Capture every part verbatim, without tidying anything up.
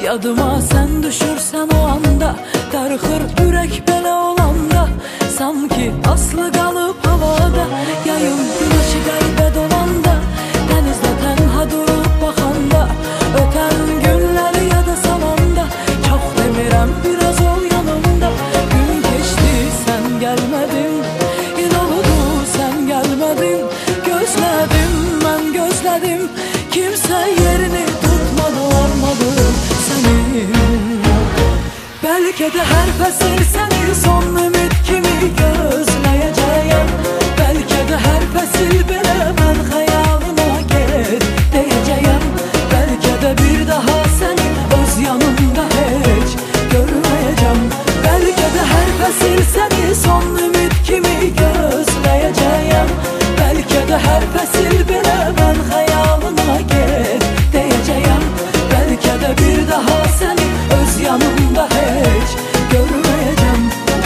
Yadıma sen düşürsen o anda, darıxır ürək belə olanda, sanki aslı qalıb havada. Yayın güneşi qəlbə dolanda, dənizdə tənha durub baxanda, ötən günləri yada salanda, çox demirəm biraz ol yanımda. Gün keçdi sen gəlmədin, il oldu sen gəlmədin. Gözlədim mən gözlədim, kimsə yerini tutmadı, olmadı sənin. Bəlkə də hər fəsil səni son ümid kimi gözləyəcəyəm. Bəlkə də hər fəsil belə mən xəyalına get deyəcəyəm. Bəlkə də bir daha səni öz yanımda heç görməyəcəm. Bəlkə də hər fəsil səni son ümid kimi gözləyəcəyəm. Bəlkə də hər fəsil belə mən xəyalına get deyəcəyəm. Bəlkə də bir daha səni öz yanımda heç görməyəcəm.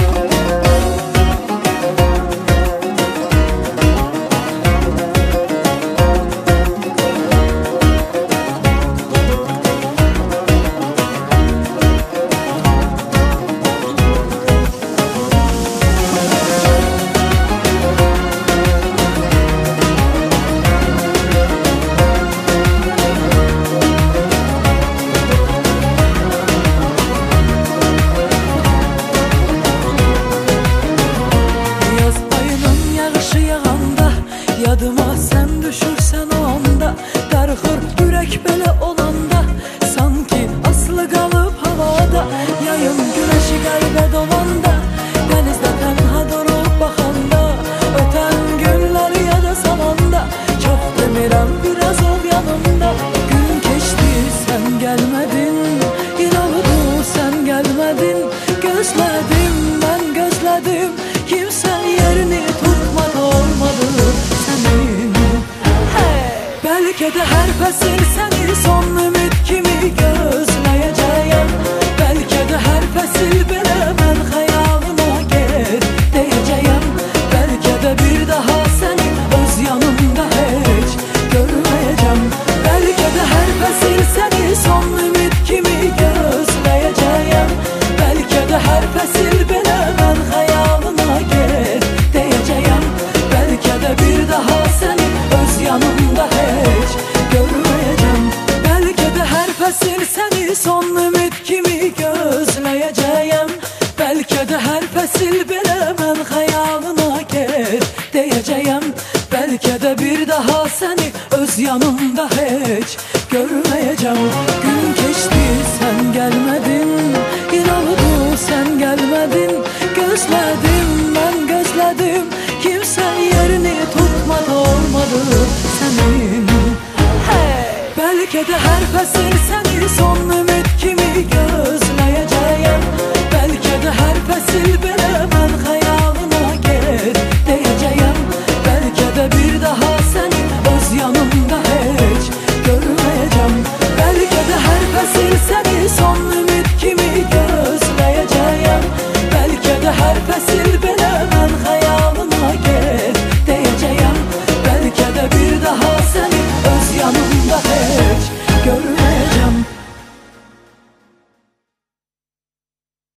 Yadıma sen düşürsen o anda, darıxır ürək belə olanda, sanki aslı qalıb havada. Yayın güneşi qəlbə dolanda, dənizdə tənha durub baxanda, ötən günləri yada salanda, çox demirəm biraz ol yanımda. Gün keçdi sen gəlmədin, il oldu sen gəlmədin. Gözlədim mən gözlədim, kimsə yerini tutmadı, olmadı sənin. Bəlkə də hər fəsil səni son ümid kimi gözləyəcəyəm. Bəlkə də hər fəsil belə mən xəyalına get deyəcəyəm. Bəlkə də bir daha səni öz yanımda heç görməyəcəm. Bəlkə də hər fəsil səni son ümid kimi gözləyəcəyəm. Bəlkə də hər fəsil belə mən xəyalına get deyəcəyəm. Bəlkə də bir daha səni öz yanımda heç görməyəcəm. Bəlkə də hər fəsil səni son ümid kimi gözləyəcəyəm. Bəlkə də hər fəsil belə mən xəyalına get deyəcəyəm. Bəlkə də bir daha səni öz yanımda heç görməyəcəm. Gün keçdi sen gəlmədin, il oldu sen gəlmədin. Gözlədim mən gözlədim, kimsə yerini tutmadı, olmadı sənin. Bəlkə də hər fəsil səni son ümid kimi gözləyəcəyəm. Bəlkə də hər fəsil